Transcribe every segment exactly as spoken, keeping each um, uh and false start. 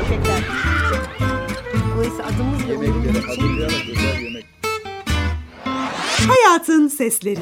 gerçekten. Dolayısıyla adımız ve Yemeklere hazırlayalım, güzel yemek. Hayatın Sesleri.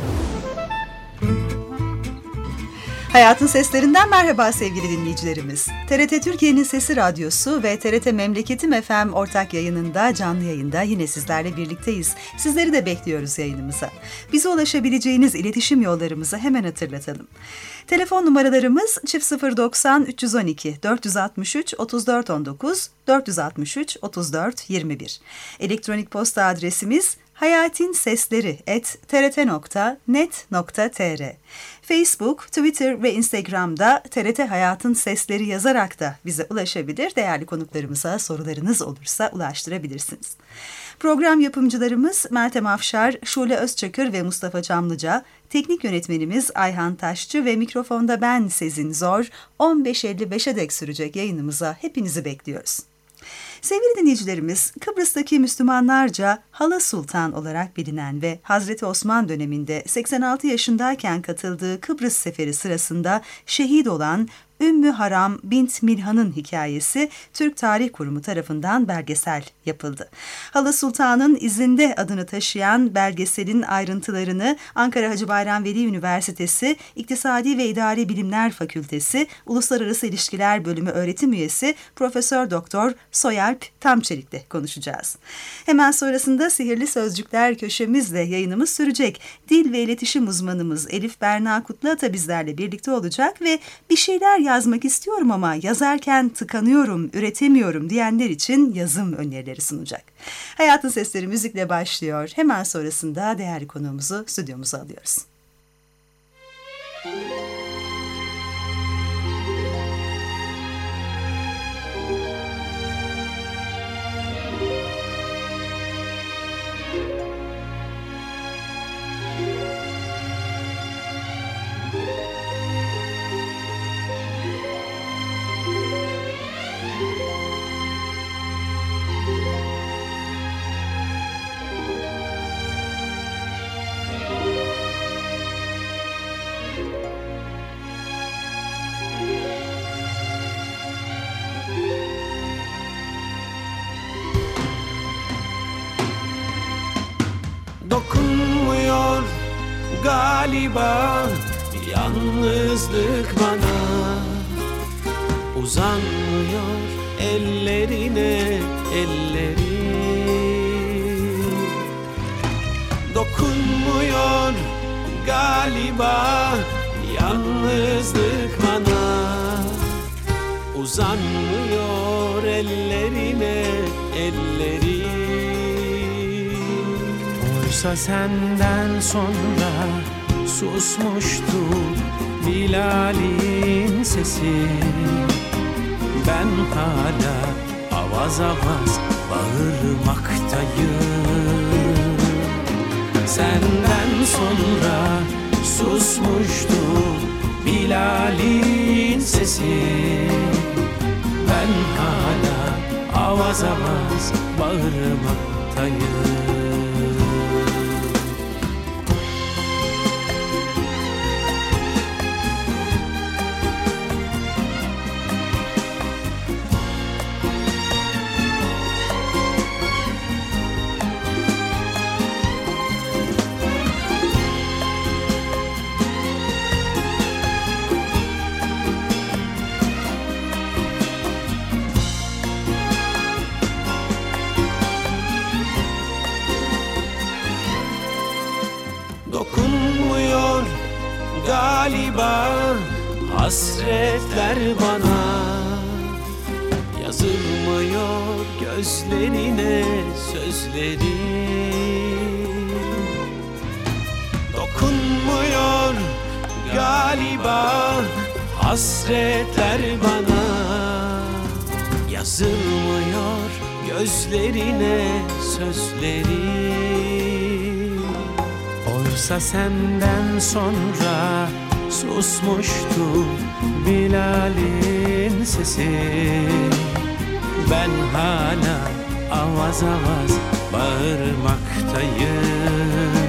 Hayatın Seslerinden merhaba sevgili dinleyicilerimiz. T R T Türkiye'nin Sesi Radyosu ve T R T Memleketim F M ortak yayınında, canlı yayında yine sizlerle birlikteyiz. Sizleri de bekliyoruz yayınımıza. Bize ulaşabileceğiniz iletişim yollarımızı hemen hatırlatalım. Telefon numaralarımız çift sıfır doksan üç yüz on iki dört yüz altmış üç otuz dört on dokuz dört yüz altmış üç otuz dört yirmi bir. Elektronik posta adresimiz hayatinsesleri at t r t nokta net nokta t r. Facebook, Twitter ve Instagram'da T R T Hayatın Sesleri yazarak da bize ulaşabilir. Değerli konuklarımıza sorularınız olursa ulaştırabilirsiniz. Program yapımcılarımız Meltem Afşar, Şule Özçakır ve Mustafa Çamlıca, teknik yönetmenimiz Ayhan Taşçı ve mikrofonda ben Sezin Zor. on beş elli beşe dek sürecek yayınımıza hepinizi bekliyoruz. Sevgili dinleyicilerimiz, Kıbrıs'taki Müslümanlarca Hala Sultan olarak bilinen ve Hazreti Osman döneminde seksen altı yaşındayken katıldığı Kıbrıs seferi sırasında şehit olan Ümmü Haram bint Milhan'ın hikayesi Türk Tarih Kurumu tarafından belgesel yapıldı. Hala Sultan'ın izinde adını taşıyan belgeselin ayrıntılarını Ankara Hacı Bayram Veli Üniversitesi İktisadi ve İdari Bilimler Fakültesi Uluslararası İlişkiler Bölümü öğretim üyesi Profesör Doktor Soyalp Tamçelik'le konuşacağız. Hemen sonrasında Sihirli Sözcükler köşemizle yayınımız sürecek. Dil ve iletişim uzmanımız Elif Berna Kutluata bizlerle birlikte olacak ve bir şeyler yazmak istiyorum ama yazarken tıkanıyorum, üretemiyorum diyenler için yazım önerileri sunacak. Hayatın Sesleri müzikle başlıyor. Hemen sonrasında değerli konuğumuzu stüdyomuza alıyoruz. Dokunmuyor galiba yalnızlık bana, uzanmıyor ellerine ellerim. Dokunmuyor galiba yalnızlık bana, uzanmıyor ellerine ellerim. Oysa senden sonra susmuştu Bilal'in sesi. Ben hala avaz avaz bağırmaktayım. Senden sonra susmuştu Bilal'in sesi. Ben hala avaz avaz bağırmaktayım. Dokunmuyor galiba hasretler bana, yazılmıyor gözlerine sözlerim. Dokunmuyor galiba hasretler bana, yazılmıyor gözlerine sözlerim. Oysa senden sonra susmuştu Bilal'in sesi. Ben hala avaz avaz bağırmaktayım.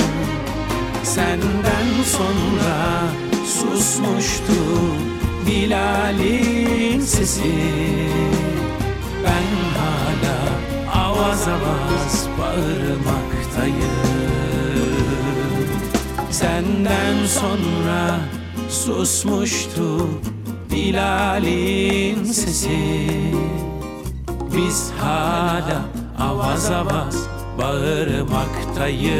Senden sonra susmuştu Bilal'in sesi. Ben hala avaz avaz bağırmaktayım. Senden sonra susmuştu Bilal'in sesi. Biz hala avaz avaz bağırmaktayız.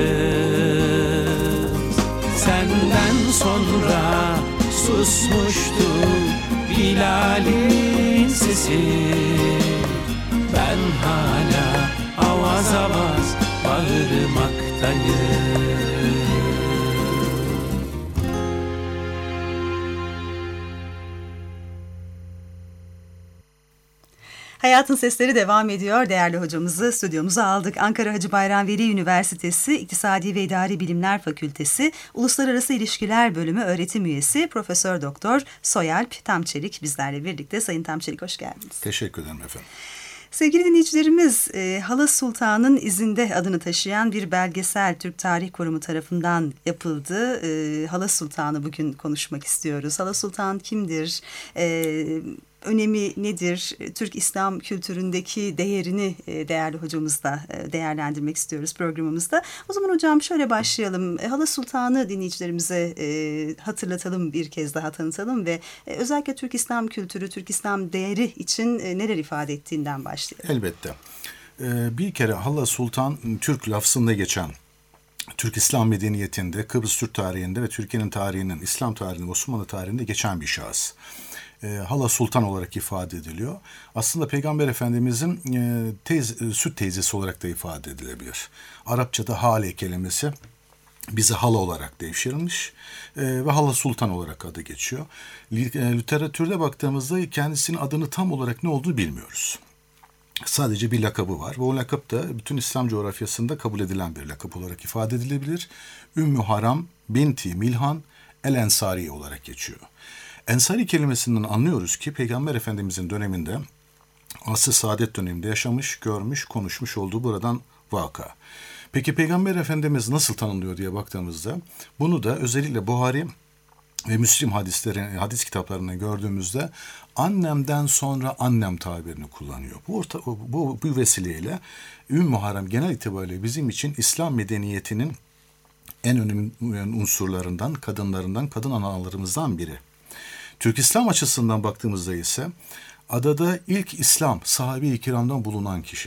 Senden sonra susmuştu Bilal'in sesi. Ben hala avaz avaz bağırmaktayım. Hayatın Sesleri devam ediyor. Değerli hocamızı stüdyomuza aldık. Ankara Hacı Bayram Veli Üniversitesi İktisadi ve İdari Bilimler Fakültesi Uluslararası İlişkiler Bölümü öğretim üyesi Profesör Doktor Soyalp Tamçelik bizlerle birlikte. Sayın Tamçelik, hoş geldiniz. Teşekkür ederim efendim. Sevgili dinleyicilerimiz, e, Hala Sultan'ın izinde adını taşıyan bir belgesel Türk Tarih Kurumu tarafından yapıldı. E, Hala Sultan'ı bugün konuşmak istiyoruz. Hala Sultan kimdir? E, önemi nedir? Türk İslam kültüründeki değerini e, değerli hocamızla e, değerlendirmek istiyoruz programımızda. O zaman hocam şöyle başlayalım. E, Hala Sultan'ı dinleyicilerimize e, hatırlatalım, bir kez daha tanıtalım ve e, özellikle Türk İslam kültürü, Türk İslam değeri için e, neler ifade ettiğinden başlayalım. Elbette. Ee, bir kere Hala Sultan, Türk lafzında geçen, Türk İslam medeniyetinde, Kıbrıs Türk tarihinde ve Türkiye'nin tarihinin, İslam tarihinde, Osmanlı tarihinde geçen bir şahıs. E, Hala Sultan olarak ifade ediliyor. Aslında Peygamber Efendimizin e, teyze, e, süt teyzesi olarak da ifade edilebilir. Arapçada hale kelimesi bize hala olarak devşirilmiş e, ve Hala Sultan olarak adı geçiyor. Literatürde baktığımızda kendisinin adını tam olarak ne olduğunu bilmiyoruz. Sadece bir lakabı var ve o lakap da bütün İslam coğrafyasında kabul edilen bir lakap olarak ifade edilebilir. Ümmü Haram binti Milhan el Ensari olarak geçiyor. Ensari kelimesinden anlıyoruz ki Peygamber Efendimizin döneminde, asr-ı saadet döneminde yaşamış, görmüş, konuşmuş olduğu buradan vaka. Peki Peygamber Efendimiz nasıl tanınıyor diye baktığımızda bunu da özellikle Buhari ve Müslim hadisleri, hadis kitaplarını gördüğümüzde annemden sonra annem tabirini kullanıyor. Bu, orta, bu, bu vesileyle Ümmü Haram genel itibariyle bizim için İslam medeniyetinin en önemli unsurlarından, kadınlarından, kadın analarımızdan biri. Türk İslam açısından baktığımızda ise adada ilk İslam sahabe-i kiramdan bulunan kişi.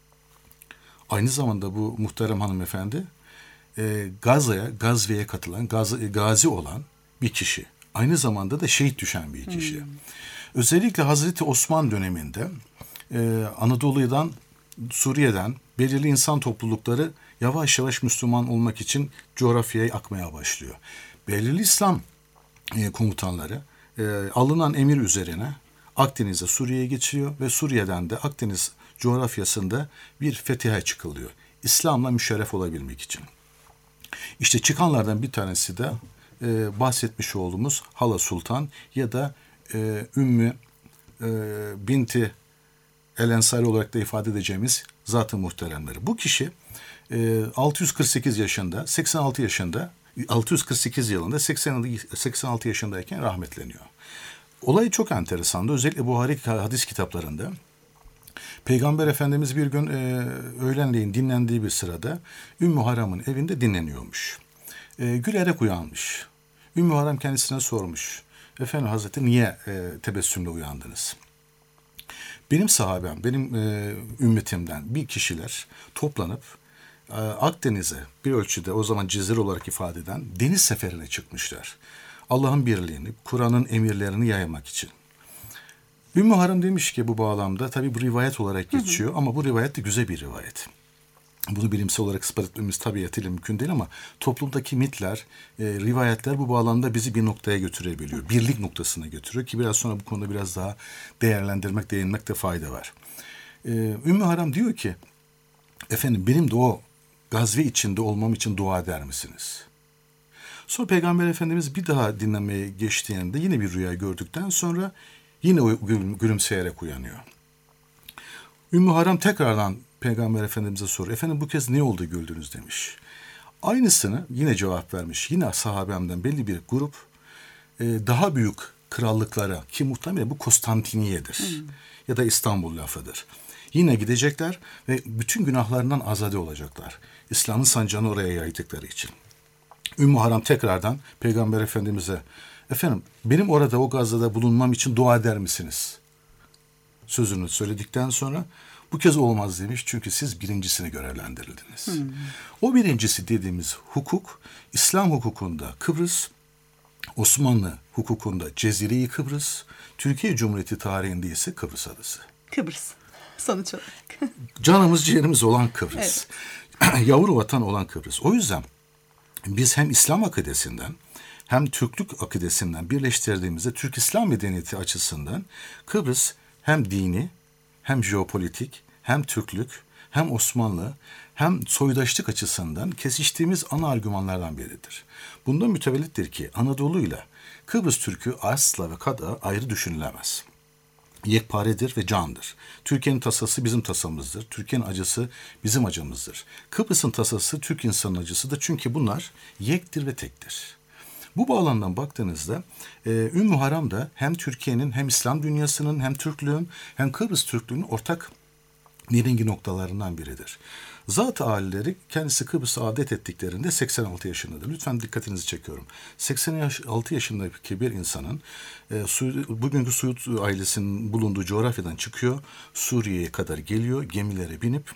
Aynı zamanda bu muhterem hanımefendi e, Gaza'ya, Gazve'ye katılan, gaz, gazi olan bir kişi. Aynı zamanda da şehit düşen bir kişi. Hmm. Özellikle Hazreti Osman döneminde e, Anadolu'dan, Suriye'den belirli insan toplulukları yavaş yavaş Müslüman olmak için coğrafyaya akmaya başlıyor. Belirli İslam e, komutanları e, alınan emir üzerine Akdeniz'e, Suriye'ye geçiyor ve Suriye'den de Akdeniz coğrafyasında bir fetihe çıkılıyor. İslam'la müşerref olabilmek için. İşte çıkanlardan bir tanesi de e, bahsetmiş olduğumuz Hala Sultan ya da e, Ümmü e, binti el Ensari olarak da ifade edeceğimiz zat-ı muhteremleri. Bu kişi e, altı yüz kırk sekiz yaşında, seksen altı yaşında, altı yüz kırk sekiz yılında seksen altı yaşındayken rahmetleniyor. Olay çok enteresandı. Özellikle Buhari hadis kitaplarında Peygamber Efendimiz bir gün e, öğlenleyin dinlendiği bir sırada Ümmü Haram'ın evinde dinleniyormuş. E, gülerek uyanmış. Ümmü Haram kendisine sormuş. Efendim Hazreti niye e, tebessümle uyandınız? Benim sahabem, benim e, ümmetimden bir kişiler toplanıp e, Akdeniz'e bir ölçüde o zaman cezire olarak ifade eden deniz seferine çıkmışlar. Allah'ın birliğini, Kur'an'ın emirlerini yaymak için. Ümmü Haram demiş ki bu bağlamda tabii bu rivayet olarak geçiyor hı hı. ama bu rivayet de güzel bir rivayet. Bunu bilimsel olarak ispat etmemiz tabiatıyla mümkün değil ama toplumdaki mitler, e, rivayetler bu bağlamda bizi bir noktaya götürebiliyor. Birlik noktasına götürüyor ki biraz sonra bu konuda biraz daha değerlendirmek, değinmekte fayda var. E, Ümmü Haram diyor ki, efendim benim de o gazve içinde olmam için dua eder misiniz? Sonra Peygamber Efendimiz bir daha dinlemeye geçtiğinde yine bir rüya gördükten sonra yine gülümseyerek uyanıyor. Ümmü Haram tekrardan Peygamber Efendimiz'e soruyor. Efendim bu kez ne oldu güldünüz demiş. Aynısını yine cevap vermiş. Yine sahabemden belli bir grup daha büyük krallıklara, ki muhtemelen bu Konstantiniye'dir hmm. ya da İstanbul lafıdır. Yine gidecekler ve bütün günahlarından azade olacaklar. İslam'ın sancağını oraya yaydıkları için. Ümmü Haram tekrardan Peygamber Efendimiz'e, efendim benim orada o gazada bulunmam için dua eder misiniz? Sözünü söyledikten sonra bu kez olmaz demiş, çünkü siz birincisini görevlendirildiniz. Hmm. O birincisi dediğimiz hukuk, İslam hukukunda Kıbrıs, Osmanlı hukukunda Cezire-i Kıbrıs, Türkiye Cumhuriyeti tarihinde ise Kıbrıs Adası. Kıbrıs sonuç olarak. Canımız ciğerimiz olan Kıbrıs. Evet. Yavru vatan olan Kıbrıs. O yüzden biz hem İslam akidesinden hem Türklük akidesinden birleştirdiğimizde Türk İslam medeniyeti açısından Kıbrıs hem dini, hem jeopolitik, hem Türklük, hem Osmanlı, hem soydaşlık açısından kesiştiğimiz ana argümanlardan biridir. Bundan mütevellittir ki Anadolu'yla Kıbrıs Türk'ü asla ve kata ayrı düşünülemez. Yekparedir ve candır. Türkiye'nin tasası bizim tasamızdır. Türkiye'nin acısı bizim acımızdır. Kıbrıs'ın tasası Türk insanın acısıdır. Çünkü bunlar yektir ve tektir. Bu bağlamdan baktığınızda e, Ümmü Haram da hem Türkiye'nin hem İslam dünyasının hem Türklüğün hem Kıbrıs Türklüğünün ortak nirengi noktalarından biridir. Zat-ı âlileri kendisi Kıbrıs'a adet ettiklerinde seksen altı yaşındadır. Lütfen dikkatinizi çekiyorum. seksen altı yaşındaki bir insanın e, Su, bugünkü Suud ailesinin bulunduğu coğrafyadan çıkıyor, Suriye'ye kadar geliyor, gemilere binip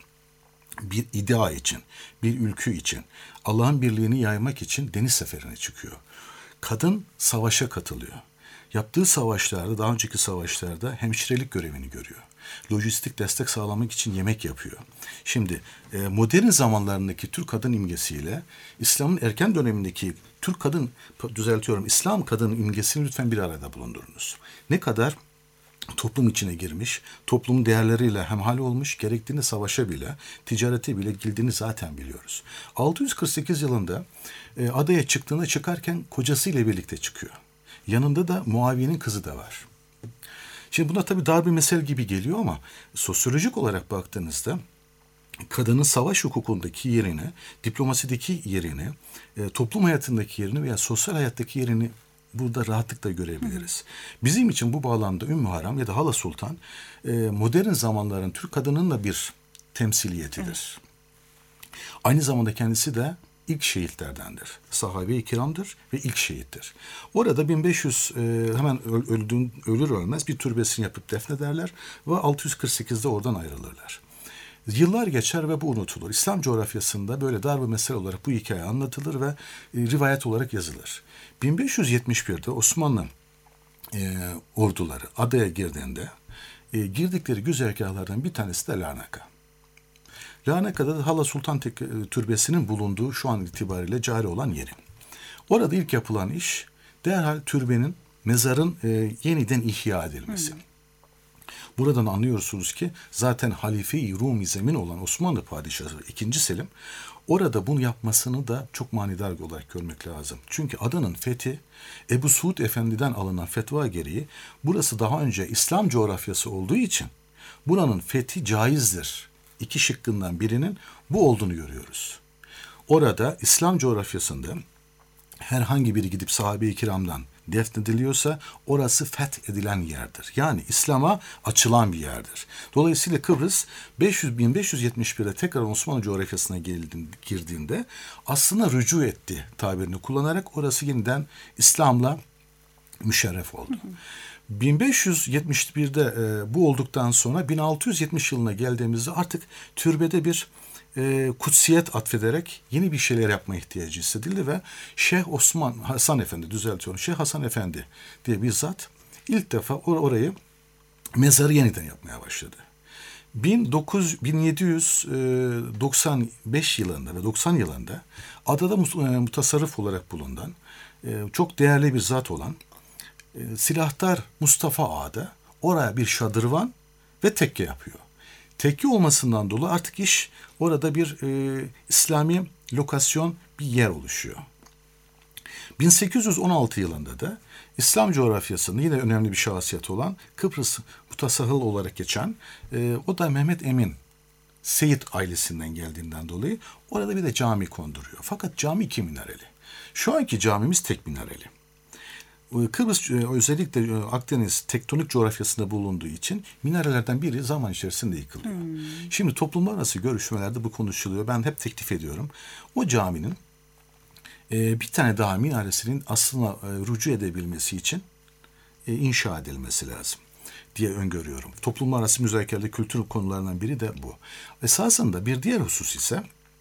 bir iddia için, bir ülkü için, Allah'ın birliğini yaymak için deniz seferine çıkıyor. Kadın savaşa katılıyor. Yaptığı savaşlarda, daha önceki savaşlarda hemşirelik görevini görüyor. Lojistik destek sağlamak için yemek yapıyor. Şimdi modern zamanlarındaki Türk kadın imgesiyle İslam'ın erken dönemindeki Türk kadın, düzeltiyorum, İslam kadın imgesini lütfen bir arada bulundurunuz. Ne kadar toplum içine girmiş, toplumun değerleriyle hemhal olmuş, gerektiğinde savaşa bile, ticarete bile girdiğini zaten biliyoruz. altı yüz kırk sekiz yılında e, adaya çıktığında çıkarken kocasıyla birlikte çıkıyor. Yanında da Muaviye'nin kızı da var. Şimdi buna tabii dar bir mesele gibi geliyor ama sosyolojik olarak baktığınızda kadının savaş hukukundaki yerini, diplomasideki yerini, e, toplum hayatındaki yerini veya sosyal hayattaki yerini burada rahatlıkla görebiliriz. Bizim için bu bağlamda Ümmü Haram ya da Hala Sultan e, modern zamanların Türk kadının da bir temsiliyetidir. Evet. Aynı zamanda kendisi de ilk şehitlerdendir. Sahabe-i kiramdır ve ilk şehittir. Orada bin beş yüz e, hemen öldüğün, ölür ölmez bir türbesini yapıp defnederler ve altı yüz kırk sekizde oradan ayrılırlar. Yıllar geçer ve bu unutulur. İslam coğrafyasında böyle dar bir mesele olarak bu hikaye anlatılır ve e, rivayet olarak yazılır. bin beş yüz yetmiş birde Osmanlı e, orduları adaya girdiğinde e, girdikleri güzergahlardan bir tanesi de Larnaka. Larnaka'da da Hala Sultan Türbesi'nin bulunduğu şu an itibariyle cari olan yeri. Orada ilk yapılan iş derhal türbenin, mezarın e, yeniden ihya edilmesi. Hmm. Buradan anlıyorsunuz ki zaten Halife-i Rumi Zemin olan Osmanlı Padişahı ikinci. Selim orada bunu yapmasını da çok manidar olarak görmek lazım. Çünkü adanın fethi Ebu Suud Efendi'den alınan fetva gereği burası daha önce İslam coğrafyası olduğu için buranın fethi caizdir. İki şıkkından birinin bu olduğunu görüyoruz. Orada İslam coğrafyasında herhangi biri gidip sahabe-i kiramdan defnediliyorsa orası fethedilen yerdir. Yani İslam'a açılan bir yerdir. Dolayısıyla Kıbrıs bin beş yüz yetmiş birde tekrar Osmanlı coğrafyasına girdiğinde aslında rücu etti tabirini kullanarak orası yeniden İslam'la müşerref oldu. Hı hı. bin beş yüz yetmiş birde e, bu olduktan sonra bin altı yüz yetmiş yılına geldiğimizde artık türbede bir e, kutsiyet atfederek yeni bir şeyler yapma ihtiyacı hissedildi ve Şeyh Osman Hasan Efendi, düzeltiyorum, Şeyh Hasan Efendi diye bir zat ilk defa or- orayı mezarı yeniden yapmaya başladı. bin yedi yüz doksan beş yılında ve doksan yılında adada mutasarrıf olarak bulunan e, çok değerli bir zat olan e, Silahtar Mustafa Ağa da oraya bir şadırvan ve tekke yapıyor. Tekke olmasından dolayı artık iş orada bir e, İslami lokasyon, bir yer oluşuyor. bin sekiz yüz on altı yılında da İslam coğrafyasında yine önemli bir şahsiyet olan Kıbrıs Mutasahıl olarak geçen e, o da Mehmet Emin Seyit ailesinden geldiğinden dolayı orada bir de cami konduruyor. Fakat cami iki minareli. Şu anki camimiz tek minareli. Kıbrıs özellikle Akdeniz tektonik coğrafyasında bulunduğu için minarelerden biri zaman içerisinde yıkılıyor. Hmm. Şimdi toplumlar arası görüşmelerde bu konuşuluyor. Ben hep teklif ediyorum. O caminin e, bir tane daha minaresinin aslına e, rücu edebilmesi için e, inşa edilmesi lazım diye öngörüyorum. Toplumlar arası müzakerede kültür konularından biri de bu. Esasında bir diğer husus ise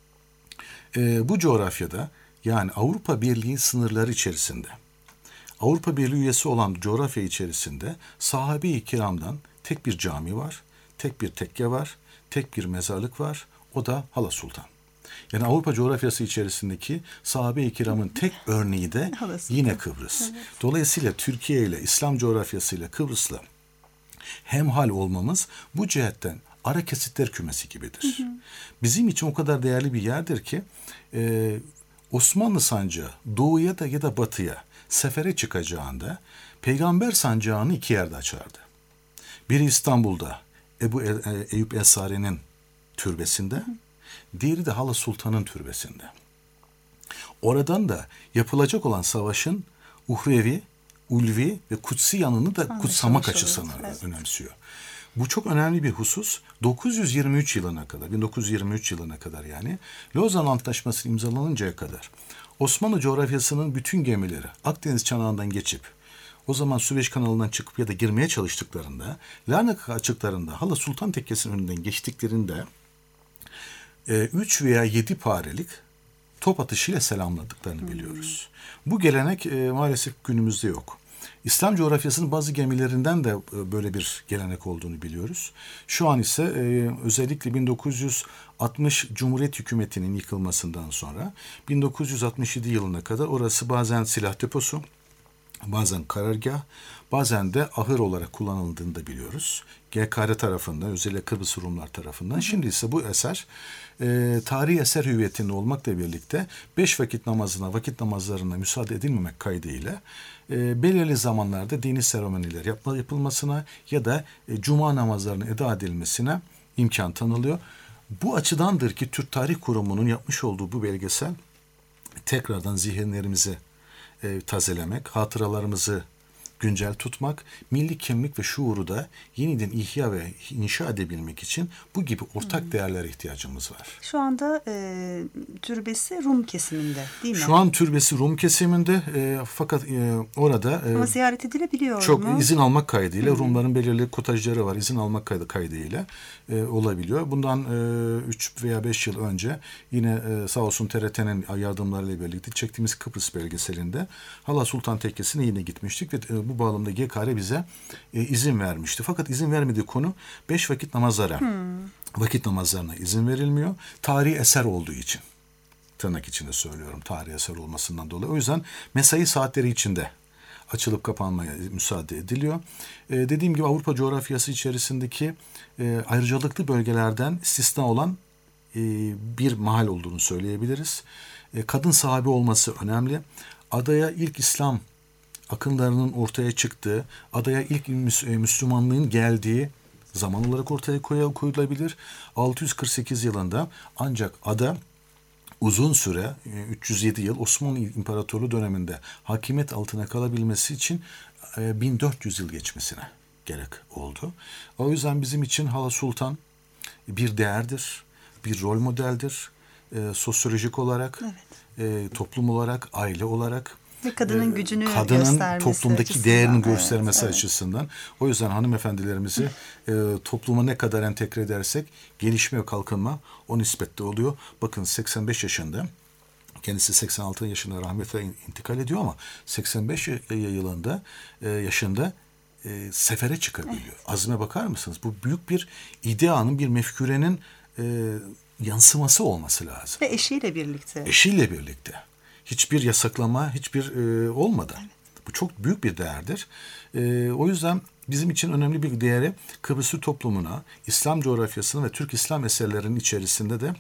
e, bu coğrafyada, yani Avrupa Birliği sınırları içerisinde, Avrupa Birliği üyesi olan coğrafya içerisinde sahabe-i kiramdan tek bir cami var, tek bir tekke var, tek bir mezarlık var. O da Hala Sultan. Yani Avrupa coğrafyası içerisindeki sahabe-i kiramın tek örneği de yine Kıbrıs. Evet. Dolayısıyla Türkiye ile, İslam coğrafyasıyla, Kıbrıs'la hemhal olmamız bu cihetten ara kesitler kümesi gibidir. Hı hı. Bizim için o kadar değerli bir yerdir ki e, Osmanlı sancağı doğuya da ya da batıya sefere çıkacağında Peygamber sancağını iki yerde açardı. Biri İstanbul'da Ebu e, Eyüp Ensari'nin türbesinde, hı. diğeri de Hala Sultan'ın türbesinde. Oradan da yapılacak olan savaşın uhrevi, ulvi ve kutsi yanını da kutsamak açısından evet. önemsiyor. Bu çok önemli bir husus. dokuz yüz yirmi üç yılına kadar, bin dokuz yüz yirmi üç yılına kadar yani Lozan Antlaşması imzalanıncaya kadar Osmanlı coğrafyasının bütün gemileri Akdeniz çanağından geçip o zaman Süveyş kanalından çıkıp ya da girmeye çalıştıklarında, Larnaca açıklarında Hala Sultan Tekkesi'nin önünden geçtiklerinde üç veya yedi parelik top atışıyla selamladıklarını hmm. biliyoruz. Bu gelenek e, maalesef günümüzde yok. İslam coğrafyasının bazı gemilerinden de e, böyle bir gelenek olduğunu biliyoruz. Şu an ise e, özellikle bin dokuz yüz altmış Cumhuriyet Hükümeti'nin yıkılmasından sonra bin dokuz yüz altmış yedi yılına kadar orası bazen silah deposu, bazen karargah, bazen de ahır olarak kullanıldığını da biliyoruz. G K R tarafından, özellikle Kıbrıs Rumlar tarafından. Hı hı. Şimdi ise bu eser e, tarihi eser hüviyetinde olmakla birlikte beş vakit namazına, vakit namazlarına müsaade edilmemek kaydıyla e, belirli zamanlarda dini seremoniler yapma, yapılmasına ya da e, cuma namazlarının eda edilmesine imkan tanılıyor. Bu açıdandır ki Türk Tarih Kurumu'nun yapmış olduğu bu belgesel tekrardan zihinlerimizi e, tazelemek, hatıralarımızı güncel tutmak, milli kimlik ve şuuru da yeniden ihya ve inşa edebilmek için bu gibi ortak hmm. değerlere ihtiyacımız var. Şu anda e, türbesi Rum kesiminde değil mi? Şu an türbesi Rum kesiminde e, fakat e, orada e, ama ziyaret edilebiliyor çok mu? izin almak kaydıyla hmm. Rumların belirli kotajları var. İzin almak kaydı, kaydıyla e, olabiliyor. Bundan üç e, veya beş yıl önce yine e, sağ olsun T R T'nin yardımlarıyla birlikte çektiğimiz Kıbrıs belgeselinde Hala Sultan Tekkesi'ne yine gitmiştik ve e, bu bağlamda G K R bize e, izin vermişti. Fakat izin vermediği konu beş vakit namazlara, hmm. vakit namazlarına izin verilmiyor. Tarihi eser olduğu için. Tırnak içinde söylüyorum, tarihi eser olmasından dolayı. O yüzden mesai saatleri içinde açılıp kapanmaya müsaade ediliyor. E, dediğim gibi Avrupa coğrafyası içerisindeki e, ayrıcalıklı bölgelerden istisna olan e, bir mahal olduğunu söyleyebiliriz. E, kadın sahabe olması önemli. Adaya ilk İslam akımlarının ortaya çıktığı, adaya ilk Müslümanlığın geldiği zaman olarak ortaya koyulabilir. altı yüz kırk sekiz yılında ancak ada uzun süre, üç yüz yedi yıl Osmanlı İmparatorluğu döneminde hakimiyet altına kalabilmesi için bin dört yüz yıl geçmesine gerek oldu. O yüzden bizim için Hala Sultan bir değerdir, bir rol modeldir. E, sosyolojik olarak, evet. e, toplum olarak, aile olarak, ve kadının gücünü kadının göstermesi toplumdaki açısından, değerini göstermesi evet, açısından. O yüzden hanımefendilerimizi e, topluma ne kadar entegre edersek gelişme ve kalkınma o nispette oluyor. Bakın seksen beş yaşında, kendisi seksen altı yaşında rahmete intikal ediyor ama seksen beş yılında e, yaşında e, sefere çıkabiliyor. Evet. Azme bakar mısınız? Bu büyük bir ideanın, bir mefkürenin e, yansıması olması lazım. Ve eşiyle birlikte. Eşiyle birlikte. Hiçbir yasaklama, hiçbir e, olmadan. Evet. Bu çok büyük bir değerdir. E, o yüzden bizim için önemli bir değeri Kıbrıs Türk toplumuna, İslam coğrafyasına ve Türk İslam eserlerinin içerisinde de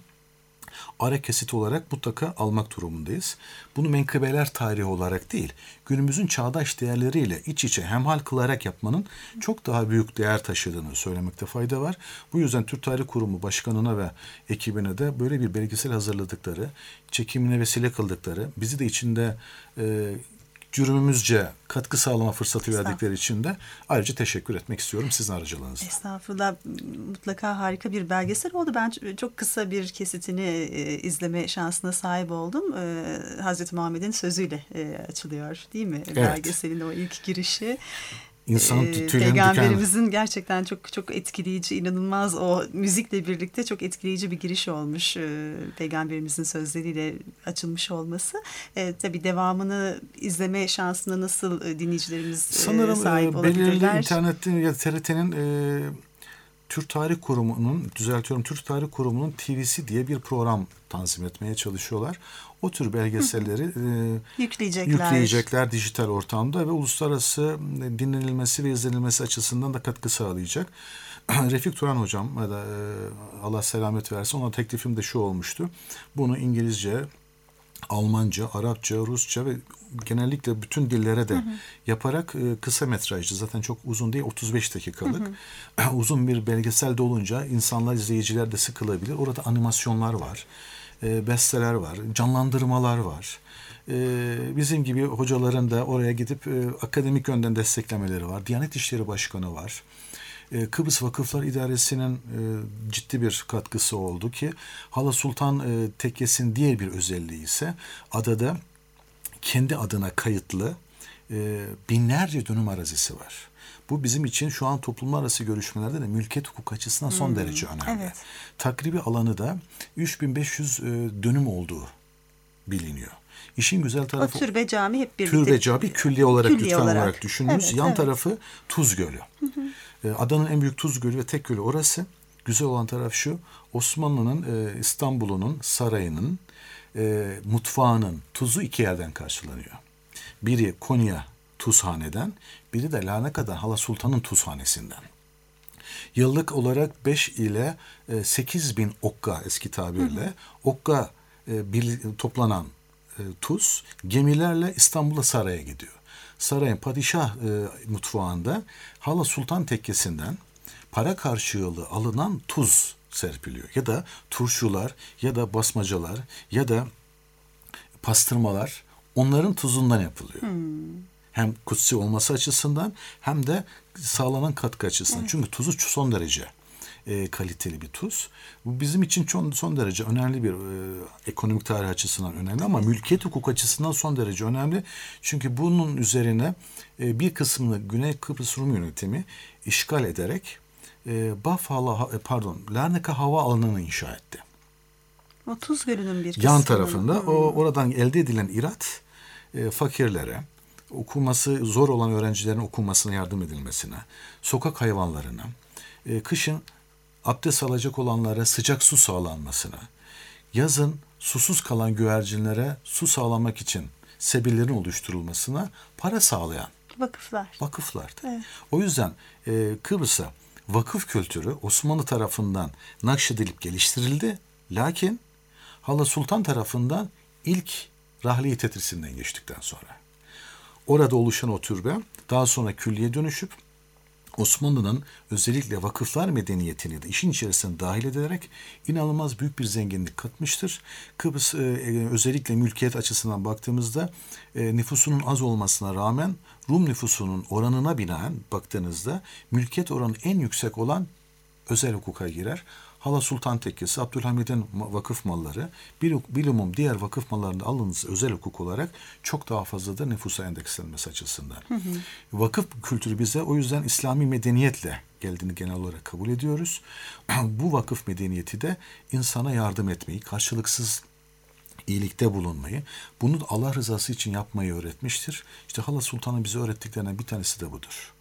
ara kesit olarak mutlaka almak durumundayız. Bunu menkıbeler tarihi olarak değil, günümüzün çağdaş değerleriyle iç içe hemhal kılarak yapmanın çok daha büyük değer taşıdığını söylemekte fayda var. Bu yüzden Türk Tarih Kurumu Başkanı'na ve ekibine de böyle bir belgesel hazırladıkları, çekimine vesile kıldıkları, bizi de içinde e, cürümümüzce katkı sağlama fırsatı verdikleri için de ayrıca teşekkür etmek istiyorum sizin aracılığınızla. Estağfurullah. Mutlaka harika bir belgesel oldu. Ben çok kısa bir kesitini e, izleme şansına sahip oldum. E, Hazreti Muhammed'in sözüyle e, açılıyor değil mi? Evet. Belgeselin o ilk girişi. İnsanın e, tüylerini Peygamberimizin diken... gerçekten çok çok etkileyici, inanılmaz o müzikle birlikte çok etkileyici bir giriş olmuş. E, Peygamberimizin sözleriyle açılmış olması. E, tabii devamını izleme şansına nasıl e, dinleyicilerimiz Sanırım, e, sahip e, olabilirler? belirli internetten ya T R T'nin e, Türk Tarih Kurumu'nun, düzeltiyorum Türk Tarih Kurumu'nun T V C diye bir program tanzim etmeye çalışıyorlar. O tür belgeselleri e, yükleyecekler. yükleyecekler dijital ortamda ve uluslararası dinlenilmesi ve izlenilmesi açısından da katkı sağlayacak. Refik Turan hocam, ya da, e, Allah selamet versin, ona teklifim de şu olmuştu. Bunu İngilizce, Almanca, Arapça, Rusça ve genellikle bütün dillere de hı hı. yaparak e, kısa metrajlı, zaten çok uzun değil, otuz beş dakikalık hı hı. uzun bir belgesel de olunca insanlar, izleyiciler de sıkılabilir. Orada animasyonlar var, e, besteler var, canlandırmalar var. E, bizim gibi hocaların da oraya gidip e, akademik yönden desteklemeleri var. Diyanet İşleri Başkanı var. Kıbrıs Vakıflar İdaresi'nin ciddi bir katkısı oldu ki Hala Sultan Tekkesi'nin diğer bir özelliği ise adada kendi adına kayıtlı binlerce dönüm arazisi var. Bu bizim için şu an toplumlar arası görüşmelerde de mülkiyet hukuk açısından son hmm, derece önemli. Evet. Takribi alanı da üç bin beş yüz dönüm olduğu biliniyor. İşin güzel tarafı... O türbe cami hep birlikte... Türbe cami külliye olarak, külliye lütfen olarak. olarak düşünürüz. Evet, Yan evet. tarafı Tuz Gölü. Hı hı. Adanın en büyük Tuz Gölü ve tek gölü orası. Güzel olan taraf şu, Osmanlı'nın, e, İstanbul'un, sarayının, e, mutfağının tuzu iki yerden karşılanıyor. Biri Konya Tuzhane'den, biri de Larnaka'dan Hala Sultan'ın tuzhanesinden. Yıllık olarak beş ile sekiz bin okka, eski tabirle, hı hı. okka e, bir, toplanan e, tuz gemilerle İstanbul'a, saraya gidiyor. Sarayın padişah e, mutfağında Hala Sultan Tekkesi'nden para karşılığı alınan tuz serpiliyor. Ya da turşular, ya da basmacalar, ya da pastırmalar onların tuzundan yapılıyor. Hmm. Hem kutsi olması açısından hem de sağlanan katkı açısından. Evet. Çünkü tuzu son derece e, kaliteli bir tuz. Bu bizim için çok, son derece önemli bir e, ekonomik tarih açısından önemli ama mülkiyet hukuk açısından son derece önemli. Çünkü bunun üzerine e, bir kısmını Güney Kıbrıs Rum yönetimi işgal ederek e, Bafala, pardon, Larnaka hava alanını inşa etti. O Tuz Gölü'nün bir kısmı. Yan tarafında hmm. o oradan elde edilen irat e, fakirlere, okuması zor olan öğrencilerin okunmasına yardım edilmesine, sokak hayvanlarına, e, kışın abdest alacak olanlara sıcak su sağlanmasına, yazın susuz kalan güvercinlere su sağlamak için sebillerin oluşturulmasına para sağlayan vakıflar. Vakıflardı. Evet. O yüzden e, Kıbrıs'a vakıf kültürü Osmanlı tarafından nakşedilip geliştirildi. Lakin Hala Sultan tarafından ilk Rahli-i Tetris'inden geçtikten sonra. Orada oluşan o türbe daha sonra külliye dönüşüp Osmanlı'nın özellikle vakıflar medeniyetini de işin içerisine dahil ederek inanılmaz büyük bir zenginlik katmıştır. Kıbrıs e, özellikle mülkiyet açısından baktığımızda e, nüfusunun az olmasına rağmen Rum nüfusunun oranına binaen baktığınızda mülkiyet oranı en yüksek olan özel hukuka girer. Hala Sultan Tekkesi, Abdülhamid'in vakıf malları, bilumum diğer vakıf mallarında alınması özel hukuk olarak çok daha fazladır nüfusa endekslenmesi açısından. Hı hı. Vakıf kültürü bize o yüzden İslami medeniyetle geldiğini genel olarak kabul ediyoruz. Bu vakıf medeniyeti de insana yardım etmeyi, karşılıksız iyilikte bulunmayı, bunu Allah rızası için yapmayı öğretmiştir. İşte Hala Sultan'ın bize öğrettiklerinden bir tanesi de budur.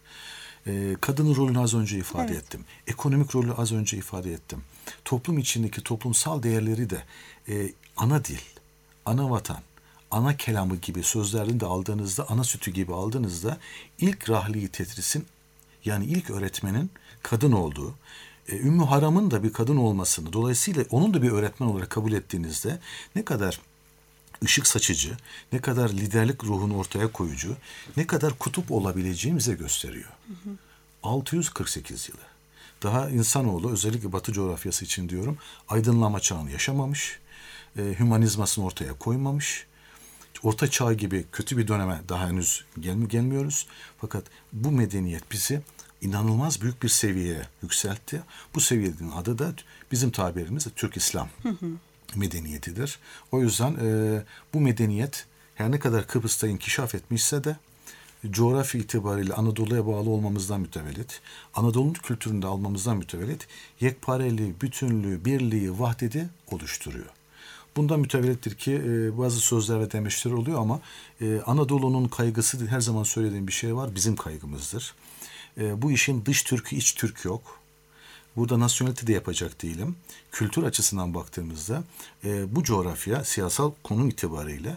Kadının rolünü az önce ifade evet. ettim. Ekonomik rolü az önce ifade ettim. Toplum içindeki toplumsal değerleri de e, ana dil, ana vatan, ana kelamı gibi sözlerini de aldığınızda, ana sütü gibi aldığınızda ilk Rahli-i Tetris'in, yani ilk öğretmenin kadın olduğu, e, Ümmü Haram'ın da bir kadın olmasını, dolayısıyla onun da bir öğretmen olarak kabul ettiğinizde ne kadar ışık saçıcı, ne kadar liderlik ruhunu ortaya koyucu, ne kadar kutup olabileceğini bize gösteriyor. Hı hı. altı yüz kırk sekiz yılı. Daha insanoğlu, özellikle Batı coğrafyası için diyorum, aydınlanma çağını yaşamamış, e, hümanizmasını ortaya koymamış. Orta Çağ gibi kötü bir döneme daha henüz gelmi gelmiyoruz. Fakat bu medeniyet bizi inanılmaz büyük bir seviyeye yükseltti. Bu seviyenin adı da bizim tabirimizde Türk İslam hı hı. medeniyetidir. O yüzden e, bu medeniyet her ne kadar Kıbrıs'ta inkişaf etmişse de coğrafya itibariyle Anadolu'ya bağlı olmamızdan mütevellit, Anadolu'nun kültürünü de almamızdan mütevellit, yekpareliği, bütünlüğü, birliği, vahdeti oluşturuyor. Bundan mütevellittir ki e, bazı sözler ve demeçler oluyor ama e, Anadolu'nun kaygısı, her zaman söylediğim bir şey var, bizim kaygımızdır. E, bu işin dış Türk'ü, iç Türk yok. Burada nasyonelite de yapacak değilim. Kültür açısından baktığımızda e, bu coğrafya siyasal konum itibariyle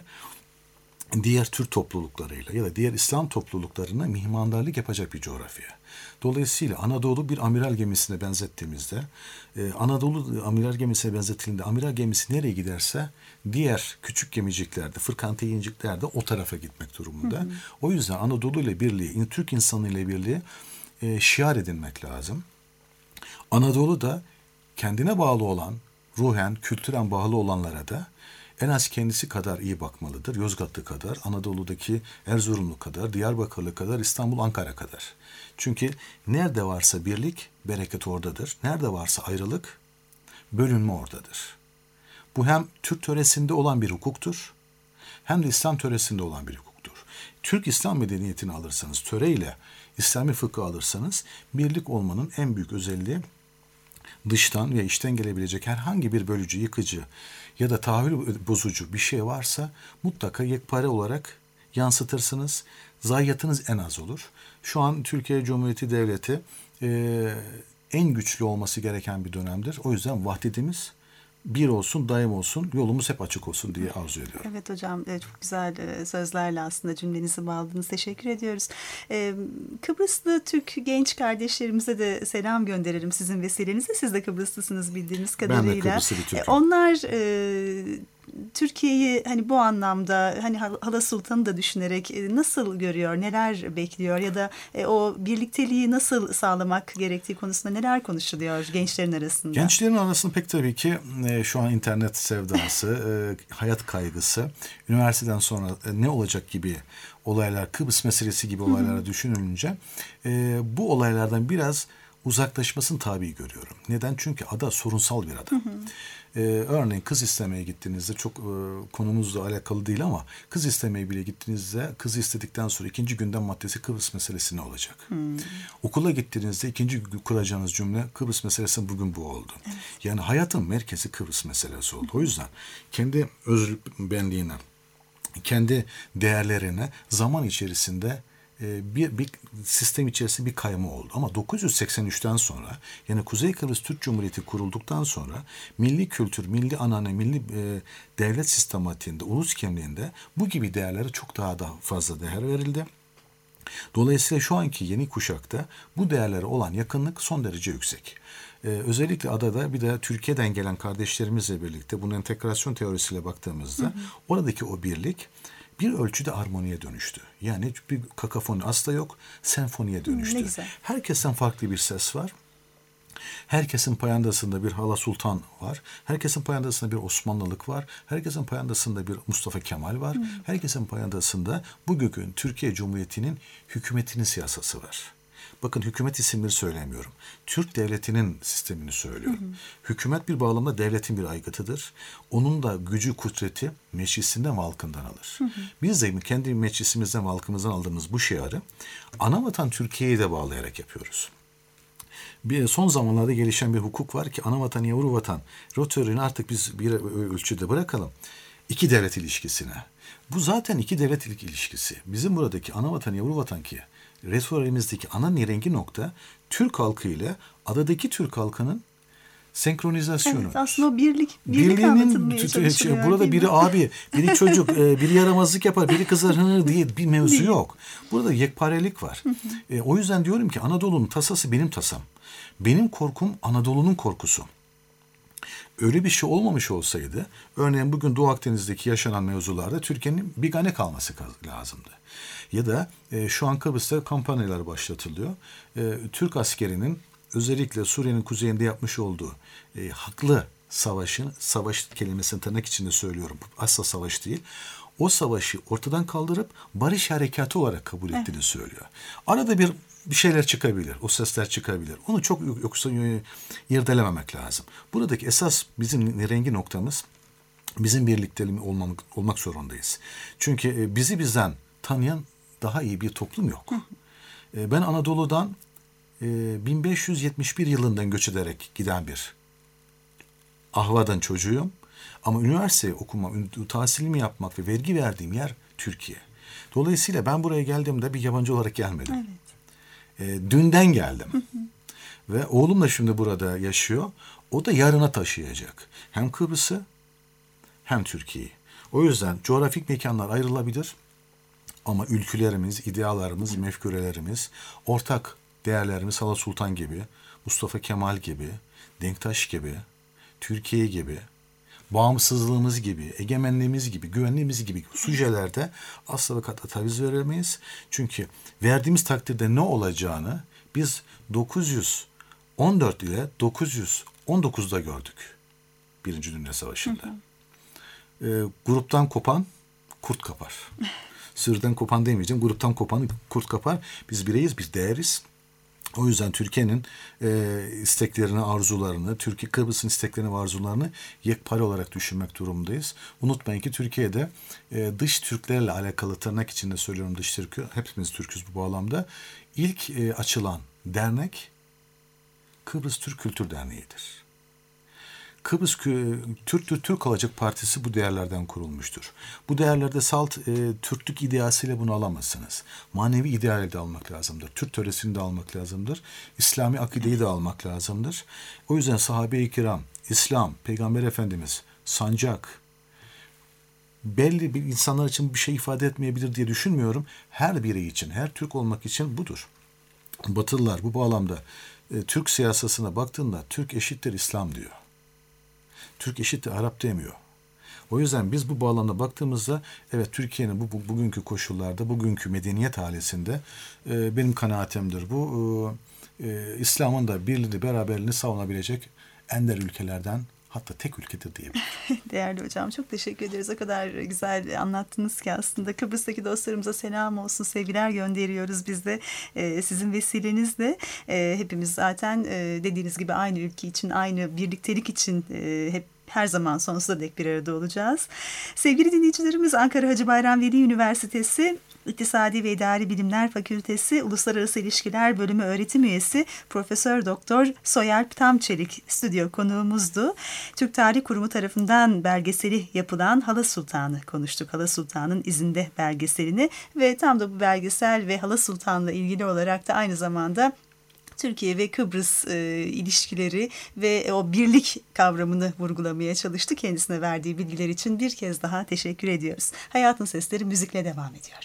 diğer Türk topluluklarıyla ya da diğer İslam topluluklarına mihmandarlık yapacak bir coğrafya. Dolayısıyla Anadolu bir amiral gemisine benzettiğimizde, e, Anadolu amiral gemisine benzetildiğinde amiral gemisi nereye giderse diğer küçük gemiciklerde, fırkanteyinciklerde o tarafa gitmek durumunda. Hı hı. O yüzden Anadolu ile birliği, Türk insanı ile birliği e, şiar edinmek lazım. Anadolu da kendine bağlı olan, ruhen, kültüren bağlı olanlara da en az kendisi kadar iyi bakmalıdır. Yozgatlı kadar, Anadolu'daki Erzurumlu kadar, Diyarbakırlı kadar, İstanbul, Ankara kadar. Çünkü nerede varsa birlik, bereket oradadır. Nerede varsa ayrılık, bölünme oradadır. Bu hem Türk töresinde olan bir hukuktur, hem de İslam töresinde olan bir hukuktur. Türk İslam medeniyetini alırsanız, töreyle İslami fıkhı alırsanız, birlik olmanın en büyük özelliği, dıştan ve içten gelebilecek herhangi bir bölücü, yıkıcı ya da tahayyül bozucu bir şey varsa mutlaka yekpare olarak yansıtırsınız. Zayiatınız en az olur. Şu an Türkiye Cumhuriyeti Devleti e, en güçlü olması gereken bir dönemdir. O yüzden vahdetimiz bir olsun, daim olsun, yolumuz hep açık olsun diye arzu ediyorum. Evet hocam, çok güzel sözlerle aslında cümlenizi bağladınız. Teşekkür ediyoruz. Kıbrıslı Türk genç kardeşlerimize de selam gönderelim sizin vesilenizle. Siz de Kıbrıslısınız bildiğiniz kadarıyla. Ben de Kıbrıslı bir Türk'üm. Onlar Türkiye'yi hani bu anlamda hani Hala Sultan'ı da düşünerek nasıl görüyor, neler bekliyor ya da o birlikteliği nasıl sağlamak gerektiği konusunda neler konuşuluyor gençlerin arasında? Gençlerin arasında pek tabii ki şu an internet sevdası, hayat kaygısı, üniversiteden sonra ne olacak gibi olaylar, Kıbrıs meselesi gibi olaylara düşünülünce bu olaylardan biraz uzaklaşmasını tabii görüyorum. Neden? Çünkü ada sorunsal bir ada. Hı hı. Ee, örneğin kız istemeye gittiğinizde çok e, konumuzla alakalı değil ama kız istemeye bile gittiğinizde kızı istedikten sonra ikinci gündem maddesi Kıbrıs meselesi ne olacak? Hmm. Okula gittiğinizde ikinci kuracağınız cümle Kıbrıs meselesi bugün bu oldu. Evet. Yani hayatın merkezi Kıbrıs meselesi oldu. O yüzden kendi öz benliğine, kendi değerlerine zaman içerisinde Bir, bir sistem içerisinde bir kayma oldu. Ama dokuz yüz seksen üçten sonra yani Kuzey Kıbrıs Türk Cumhuriyeti kurulduktan sonra milli kültür, milli anane, milli e, devlet sistematiğinde, ulus kimliğinde bu gibi değerlere çok daha da fazla değer verildi. Dolayısıyla şu anki yeni kuşakta bu değerlere olan yakınlık son derece yüksek. Ee, özellikle adada bir de Türkiye'den gelen kardeşlerimizle birlikte bunun entegrasyon teorisiyle baktığımızda hı hı. oradaki o birlik bir ölçüde armoniye dönüştü. Yani bir kakafoni asla yok, senfoniye dönüştü. Hmm, herkesten farklı bir ses var. Herkesin payandasında bir Hala Sultan var. Herkesin payandasında bir Osmanlılık var. Herkesin payandasında bir Mustafa Kemal var. Hmm. Herkesin payandasında bugün Türkiye Cumhuriyeti'nin hükümetinin siyasası var. Bakın hükümet isimleri söylemiyorum. Türk devletinin sistemini söylüyorum. Hı hı. Hükümet bir bağlamda devletin bir aygıtıdır. Onun da gücü, kudreti meclisinden ve halkından alır. Hı hı. Biz de kendi meclisimizden ve halkımızdan aldığımız bu şiarı anavatan Türkiye'ye de bağlayarak yapıyoruz. Bir son zamanlarda gelişen bir hukuk var ki anavatan, yavru vatan rotörünü artık biz bir ölçüde bırakalım. İki devlet ilişkisine. Bu zaten iki devlet ilişkisi. Bizim buradaki anavatan, yavru vatan ki retorimizdeki ana nirengi nokta Türk halkı ile adadaki Türk halkının senkronizasyonu. Evet, aslında o birlik, birlik anlatılmaya çalışılıyor. Burada biri abi, biri çocuk, biri yaramazlık yapar, biri kızar hınır diye bir mevzu değil. Yok. Burada yekparelik var. e, o yüzden diyorum ki Anadolu'nun tasası benim tasam. Benim korkum Anadolu'nun korkusu. Öyle bir şey olmamış olsaydı, örneğin bugün Doğu Akdeniz'deki yaşanan mevzularda Türkiye'nin bir gane kalması lazımdı. Ya da e, şu an Kıbrıs'ta kampanyalar başlatılıyor. E, Türk askerinin özellikle Suriye'nin kuzeyinde yapmış olduğu e, haklı savaşın, savaş kelimesini tırnak içinde söylüyorum, asla savaş değil. o savaşı ortadan kaldırıp barış harekatı olarak kabul ettiğini evet. söylüyor. Arada bir bir şeyler çıkabilir, o sesler çıkabilir. Onu çok yoksa irdelememek lazım. Buradaki esas bizim rengi noktamız bizim birlikteliğimiz olmak, olmak zorundayız. Çünkü bizi bizden tanıyan daha iyi bir toplum yok. Hı. Ben Anadolu'dan bin beş yüz yetmiş bir yılından göç ederek giden bir Ahva'dan çocuğum. Ama üniversite okumam, tahsilimi yapmak ve vergi verdiğim yer Türkiye. Dolayısıyla ben buraya geldiğimde bir yabancı olarak gelmedim. Evet. E, dünden geldim. Hı hı. Ve oğlum da şimdi burada yaşıyor. O da yarına taşıyacak. Hem Kıbrıs'ı hem Türkiye'yi. O yüzden coğrafik mekanlar ayrılabilir. Ama ülkülerimiz, idealarımız, mefkurelerimiz, ortak değerlerimiz Hala Sultan gibi, Mustafa Kemal gibi, Denktaş gibi, Türkiye gibi, bağımsızlığımız gibi, egemenliğimiz gibi, güvenliğimiz gibi sujelerde asla ve kata taviz veremeyiz. Çünkü verdiğimiz takdirde ne olacağını biz dokuz yüz on dört ile dokuz yüz on dokuzda gördük. Birinci Dünya Savaşı'nda. Hı hı. E, gruptan kopan kurt kapar. Sırdan kopan demeyeceğim. Gruptan kopan kurt kapar. Biz bireyiz, biz değeriz. O yüzden Türkiye'nin e, isteklerini, arzularını, Türkiye Kıbrıs'ın isteklerini ve arzularını yekpare olarak düşünmek durumundayız. Unutmayın ki Türkiye'de e, dış Türklerle alakalı, tırnak içinde söylüyorum dış Türk'ü, hepimiz Türk'üz bu bağlamda. İlk e, açılan dernek Kıbrıs Türk Kültür Derneği'dir. Kıbrıs Türk Türk Kalacak Partisi bu değerlerden kurulmuştur. Bu değerlerde salt e, Türklük ideasıyla bunu alamazsınız. Manevi ideali de almak lazımdır. Türk töresini de almak lazımdır. İslami akideyi de almak lazımdır. O yüzden sahabe-i kiram, İslam, Peygamber Efendimiz, sancak, belli bir insanlar için bir şey ifade etmeyebilir diye düşünmüyorum. Her birey için, her Türk olmak için budur. Batılılar bu bağlamda e, Türk siyasetine baktığında Türk eşittir İslam diyor. Türk eşittir Arap demiyor. O yüzden biz bu bağlamda baktığımızda evet Türkiye'nin bu, bu bugünkü koşullarda, bugünkü medeniyet halesinde e, benim kanaatimdir. Bu e, İslam'ın da birliğini, beraberliğini savunabilecek ender ülkelerden, hatta tek ülkedir diyebilirim. Değerli hocam, çok teşekkür ederiz. O kadar güzel anlattınız ki aslında. Kıbrıs'taki dostlarımıza selam olsun, sevgiler gönderiyoruz biz de. Ee, sizin vesilenizle e, hepimiz zaten e, dediğiniz gibi aynı ülke için, aynı birliktelik için e, hep her zaman sonsuza dek bir arada olacağız. Sevgili dinleyicilerimiz, Ankara Hacı Bayram Veli Üniversitesi İktisadi ve İdari Bilimler Fakültesi Uluslararası İlişkiler Bölümü öğretim üyesi Profesör Doktor Soyalp Tamçelik stüdyo konuğumuzdu. Türk Tarih Kurumu tarafından belgeseli yapılan Hala Sultan'ı konuştuk. Hala Sultan'ın izinde belgeselini ve tam da bu belgesel ve Hala Sultan'la ilgili olarak da aynı zamanda Türkiye ve Kıbrıs e, ilişkileri ve o birlik kavramını vurgulamaya çalıştı. Kendisine verdiği bilgiler için bir kez daha teşekkür ediyoruz. Hayatın Sesleri müzikle devam ediyor.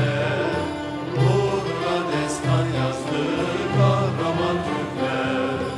Uğruna destan yazdı kahraman Türkler.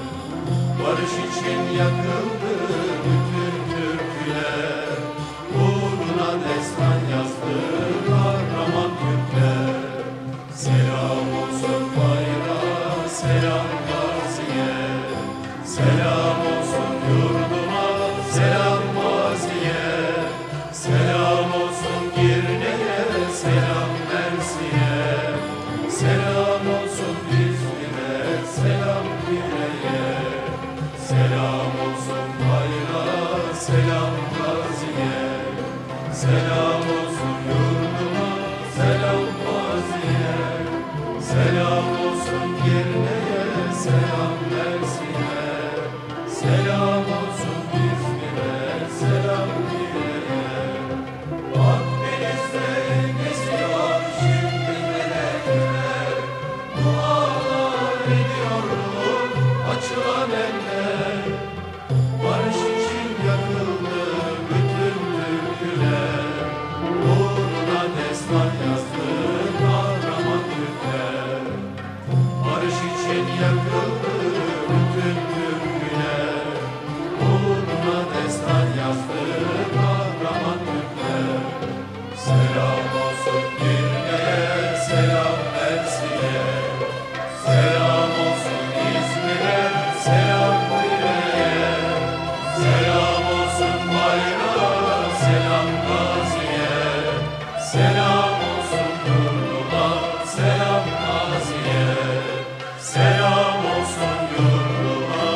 yakıldı bütün türküler, uğruna destan yazdı kahraman Türkler. Selam olsun bayrağa, selam gaziye, selam olsun yurduma, selam maziye, selam olsun Girne'ye, selam Mersin'e, selam olsun İzmir'e, selam Pire'ye, selam olsun bayrağa, selam gaziye, selam olsun yurduma, selam maziye, selam olsun Girne'ye, selam Mersin'e, selam olsun İzmir'e, selam Pire'ye. Akdeniz'de geziyor şimdi melekler, dualar ediyor açılan eller. Barış için yakıldı bütün türküler, uğruna destan yazdı kahraman Türkler. Barış için yakıldı bütün türküler, uğruna destan yazdı kahraman Türkler. Selam olsun Girne'ye, selam Mersin'e, selam olsun İzmir'e, selam Pire'ye, selam olsun bayrağa, selam gaziye, selam olsun yurduma, selam maziye, selam olsun yurduma,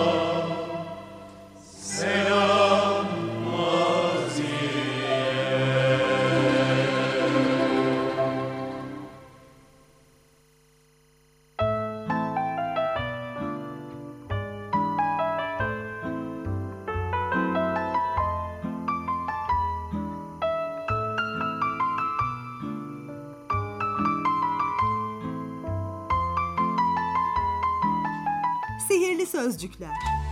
selam maziye. Sihirli Sözcükler.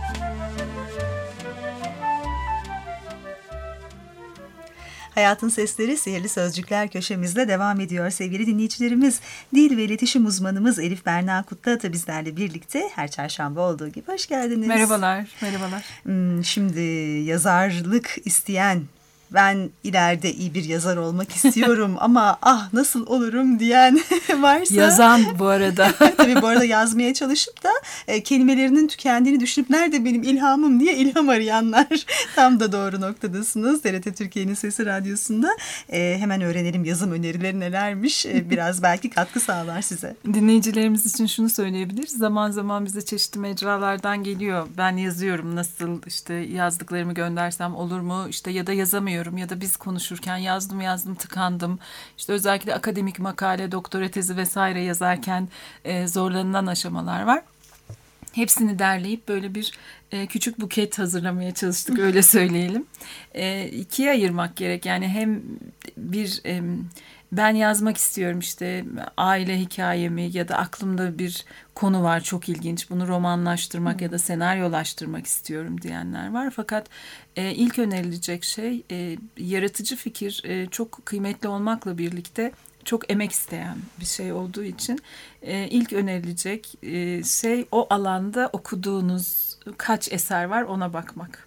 Hayatın Sesleri Sihirli Sözcükler köşemizde devam ediyor sevgili dinleyicilerimiz. Dil ve iletişim uzmanımız Elif Berna Kutluata bizlerle birlikte her çarşamba olduğu gibi. Hoş geldiniz. Merhabalar, merhabalar. Hmm, Şimdi yazarlık isteyen, ben ileride iyi bir yazar olmak istiyorum ama ah nasıl olurum diyen varsa. Yazan bu arada. Tabii bu arada yazmaya çalışıp da e, kelimelerinin tükendiğini düşünüp nerede benim ilhamım diye ilham arayanlar tam da doğru noktadasınız. T R T Türkiye'nin Sesi Radyosu'nda e, hemen öğrenelim yazım önerileri nelermiş. E, biraz belki katkı sağlar size. Dinleyicilerimiz için şunu söyleyebiliriz. Zaman zaman bize çeşitli mecralardan geliyor. Ben yazıyorum, nasıl işte yazdıklarımı göndersem olur mu? İşte ya da yazamıyorum ya da biz konuşurken yazdım yazdım tıkandım. İşte özellikle akademik makale, doktora tezi vesaire yazarken e, zorlanılan aşamalar var. Hepsini derleyip böyle bir e, küçük buket hazırlamaya çalıştık, öyle söyleyelim. E, ikiye ayırmak gerek. Yani hem bir e, ben yazmak istiyorum, işte aile hikayemi ya da aklımda bir konu var çok ilginç, bunu romanlaştırmak ya da senaryolaştırmak istiyorum diyenler var. Fakat e, ilk önerilecek şey e, yaratıcı fikir e, çok kıymetli olmakla birlikte çok emek isteyen bir şey olduğu için e, ilk önerilecek e, şey o alanda okuduğunuz kaç eser var ona bakmak.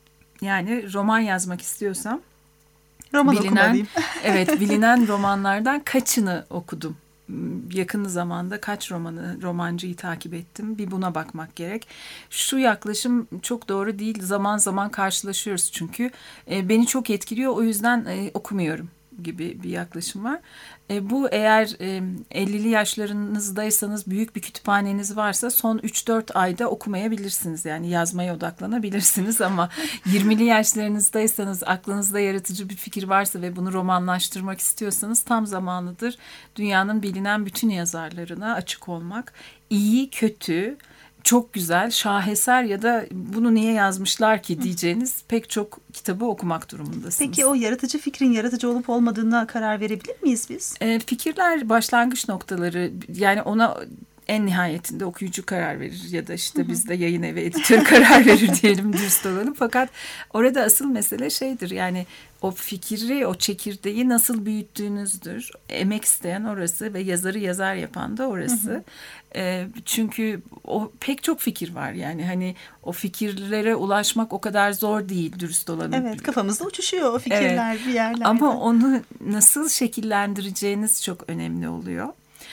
Yani roman yazmak istiyorsam Roman bilinen, okumalıyım. evet, bilinen romanlardan kaçını okudum? Yakın zamanda kaç romanı, romancıyı takip ettim? Bir buna bakmak gerek. Şu yaklaşım çok doğru değil. Zaman zaman karşılaşıyoruz çünkü. E, beni çok etkiliyor, o yüzden e, okumuyorum gibi bir yaklaşım var. E, bu eğer e, ellili yaşlarınızdaysanız, büyük bir kütüphaneniz varsa son üç dört ayda okumayabilirsiniz. Yani yazmaya odaklanabilirsiniz ama yirmili yaşlarınızdaysanız, aklınızda yaratıcı bir fikir varsa ve bunu romanlaştırmak istiyorsanız tam zamanıdır dünyanın bilinen bütün yazarlarına açık olmak. İyi, kötü, çok güzel, şaheser ya da bunu niye yazmışlar ki diyeceğiniz pek çok kitabı okumak durumundasınız. Peki o yaratıcı fikrin yaratıcı olup olmadığına karar verebilir miyiz biz? E, fikirler başlangıç noktaları, yani ona en nihayetinde okuyucu karar verir ya da işte bizde yayın evi editörü karar verir diyelim, dürüst olalım. Fakat orada asıl mesele şeydir, yani o fikri, o çekirdeği nasıl büyüttüğünüzdür. Emek isteyen orası ve yazarı yazar yapan da orası. Hı hı. E, çünkü o pek çok fikir var, yani hani o fikirlere ulaşmak o kadar zor değil, dürüst olalım. Evet, kafamızda uçuşuyor o fikirler, evet, bir yerlerde. Ama onu nasıl şekillendireceğiniz çok önemli oluyor.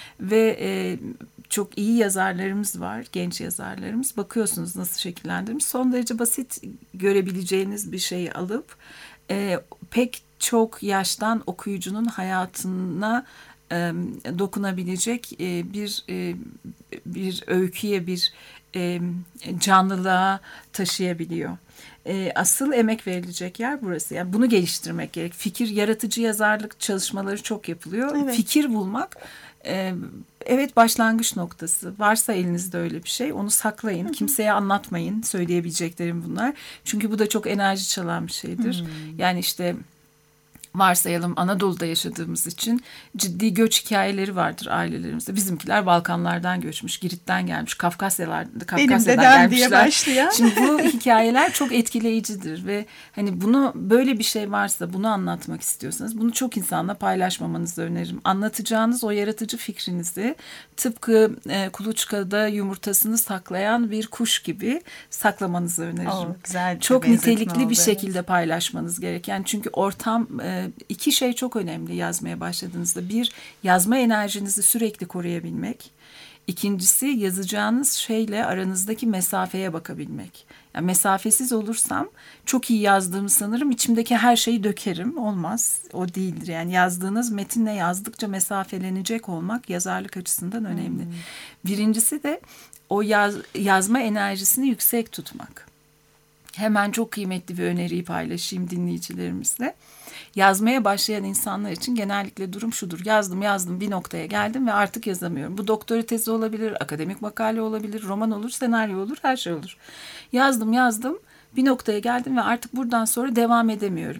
Ve e, çok iyi yazarlarımız var, genç yazarlarımız. Bakıyorsunuz nasıl şekillendirmiş. Son derece basit görebileceğiniz bir şeyi alıp e, pek çok yaştan okuyucunun hayatına e, dokunabilecek e, bir e, bir öyküye, bir e, canlılığa taşıyabiliyor. E, asıl emek verilecek yer burası. Yani bunu geliştirmek gerek. Fikir, yaratıcı yazarlık çalışmaları çok yapılıyor. Evet. Fikir bulmak, e, evet, başlangıç noktası. Varsa elinizde öyle bir şey, onu saklayın. Hı hı. Kimseye anlatmayın. Söyleyebileceklerim bunlar. Çünkü bu da çok enerji çalan bir şeydir. Hı. Yani işte varsayalım Anadolu'da yaşadığımız için ciddi göç hikayeleri vardır ailelerimizde. Bizimkiler Balkanlardan göçmüş, Girit'ten gelmiş, Kafkasyalar, Kafkasya'dan gelmişler. Diye başlayan. Şimdi bu hikayeler çok etkileyicidir ve hani bunu, böyle bir şey varsa, bunu anlatmak istiyorsanız bunu çok insanla paylaşmamanızı öneririm. Anlatacağınız o yaratıcı fikrinizi tıpkı e, kuluçkada yumurtasını saklayan bir kuş gibi saklamanızı öneririm. Oh, güzel, çok nitelikli oldu, bir şekilde evet. paylaşmanız gereken. Yani çünkü ortam e, iki şey çok önemli yazmaya başladığınızda. Bir, yazma enerjinizi sürekli koruyabilmek. İkincisi, yazacağınız şeyle aranızdaki mesafeye bakabilmek. Yani mesafesiz olursam çok iyi yazdığımı sanırım, içimdeki her şeyi dökerim. Olmaz, o değildir. Yani yazdığınız metinle yazdıkça mesafelenecek olmak yazarlık açısından önemli. Hmm. Birincisi de o yaz, yazma enerjisini yüksek tutmak. Hemen çok kıymetli bir öneriyi paylaşayım dinleyicilerimizle. Yazmaya başlayan insanlar için genellikle durum şudur: yazdım yazdım bir noktaya geldim ve artık yazamıyorum. Bu doktora tezi olabilir, akademik makale olabilir, roman olur, senaryo olur, her şey olur. Yazdım yazdım bir noktaya geldim ve artık buradan sonra devam edemiyorum.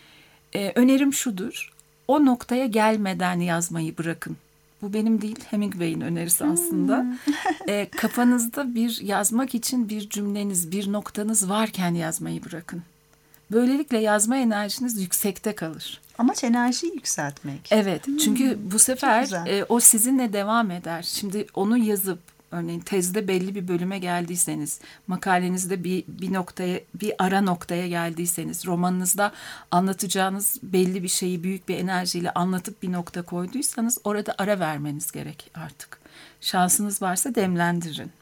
Ee, önerim şudur: o noktaya gelmeden yazmayı bırakın. Bu benim değil, Hemingway'in önerisi aslında. Hmm. e, kafanızda bir yazmak için bir cümleniz, bir noktanız varken yazmayı bırakın. Böylelikle yazma enerjiniz yüksekte kalır. Amaç enerjiyi yükseltmek. Evet, hmm. çünkü bu sefer e, o sizinle devam eder. Şimdi onu yazıp, örneğin tezde belli bir bölüme geldiyseniz, makalenizde bir, bir noktaya, bir ara noktaya geldiyseniz, romanınızda anlatacağınız belli bir şeyi büyük bir enerjiyle anlatıp bir nokta koyduysanız, orada ara vermeniz gerek artık. Şansınız varsa demlendirin.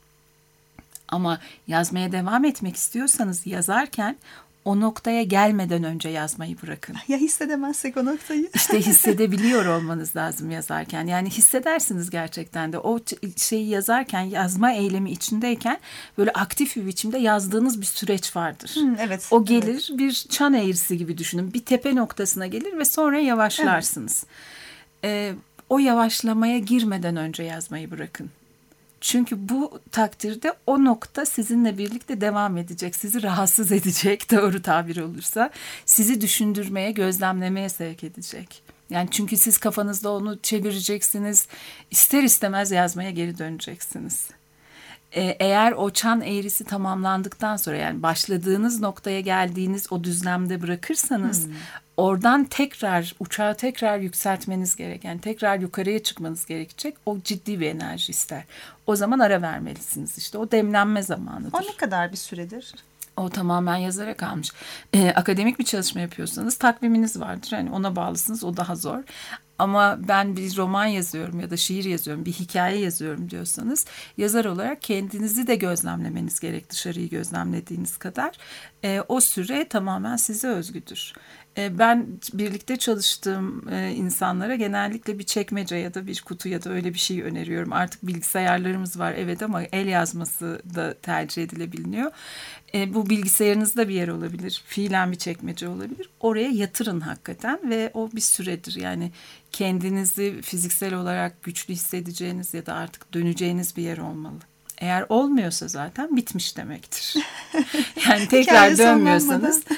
Ama yazmaya devam etmek istiyorsanız, yazarken o noktaya gelmeden önce yazmayı bırakın. Ya hissedemezsek o noktayı? İşte hissedebiliyor olmanız lazım yazarken. Yani hissedersiniz gerçekten de. O şeyi yazarken, yazma eylemi içindeyken böyle aktif bir biçimde yazdığınız bir süreç vardır. Hmm, evet. O gelir, evet. Bir çan eğrisi gibi düşünün. Bir tepe noktasına gelir ve sonra yavaşlarsınız. Evet. Ee, o yavaşlamaya girmeden önce yazmayı bırakın. Çünkü bu takdirde o nokta sizinle birlikte devam edecek. Sizi rahatsız edecek, doğru tabir olursa. Sizi düşündürmeye, gözlemlemeye sevk edecek. Yani çünkü siz kafanızda onu çevireceksiniz. İster istemez yazmaya geri döneceksiniz. Ee, eğer o çan eğrisi tamamlandıktan sonra, yani başladığınız noktaya geldiğiniz o düzlemde bırakırsanız... Hmm. Oradan tekrar, uçağı tekrar yükseltmeniz gereken, yani tekrar yukarıya çıkmanız gerekecek. O ciddi bir enerji ister. O zaman ara vermelisiniz işte. O demlenme zamanıdır. O ne kadar bir süredir? O tamamen yazara kalmış. Ee, akademik bir çalışma yapıyorsanız takviminiz vardır. Hani ona bağlısınız, o daha zor. Ama ben bir roman yazıyorum ya da şiir yazıyorum, bir hikaye yazıyorum diyorsanız, yazar olarak kendinizi de gözlemlemeniz gerek, dışarıyı gözlemlediğiniz kadar. E, o süre tamamen size özgüdür. E, ben birlikte çalıştığım e, insanlara genellikle bir çekmece ya da bir kutu ya da öyle bir şey öneriyorum. Artık bilgisayarlarımız var, evet, ama el yazması da tercih edilebiliyor. E, bu bilgisayarınızda bir yer olabilir, fiilen bir çekmece olabilir. Oraya yatırın hakikaten ve o bir süredir. Yani kendinizi fiziksel olarak güçlü hissedeceğiniz ya da artık döneceğiniz bir yer olmalı. Eğer olmuyorsa zaten bitmiş demektir. Yani tekrar dönmüyorsanız